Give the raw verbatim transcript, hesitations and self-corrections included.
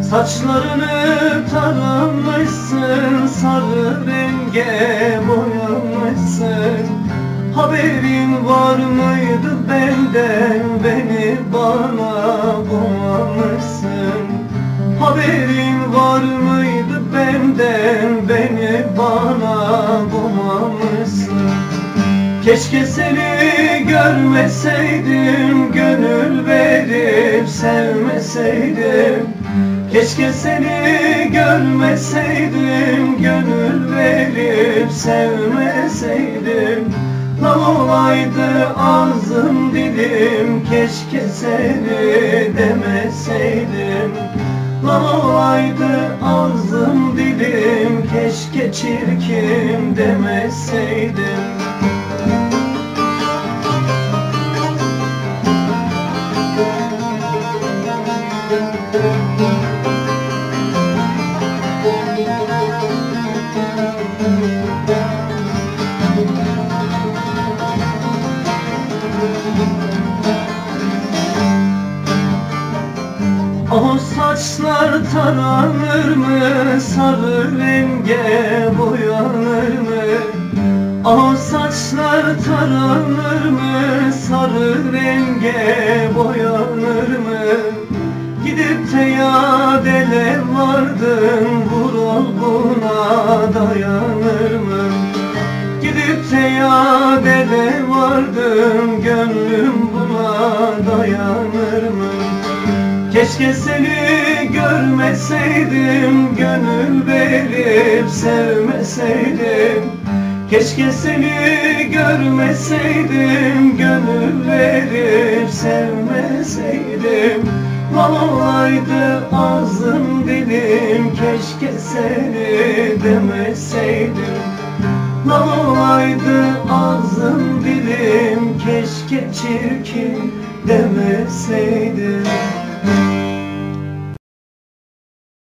Saçlarını taramışsın, sarı renge boyamışsın. Haberin var mıydı benden, beni bana boğamışsın. Haberin var mıydı benden, beni bana boğamışsın. Keşke seni görmeseydim, gönül verip sevmeseydim. Keşke seni görmeseydim, gönül verip sevmeseydim. Lal olaydı ağzım dilim, keşke seni demeseydim. Lal olaydı ağzım dilim, keşke çirkin demeseydim. O saçlar taranır mı, sarı renge boyanır mı? O saçlar taranır mı, sarı renge boyanır mı? Gidip de yadele vardın, Vural buna dayanır mı? Gidip de yadele vardın, gönlüm buna dayanır mı? Keşke seni görmeseydim, gönül verip sevmeseydim. Keşke seni görmeseydim, gönül verip sevmeseydim. Lal olaydı ağzım dilim, keşke seni demeseydim. Lal olaydı ağzım dilim, keşke çirkin demeseydim.